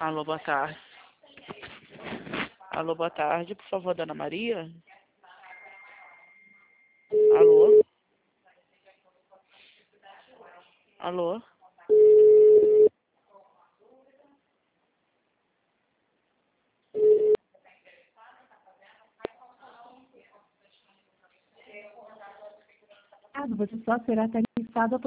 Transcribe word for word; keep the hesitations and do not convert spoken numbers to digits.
Alô, boa tarde. Alô, boa tarde, por favor, Dona Maria? Alô? Alô? Você só será tarifado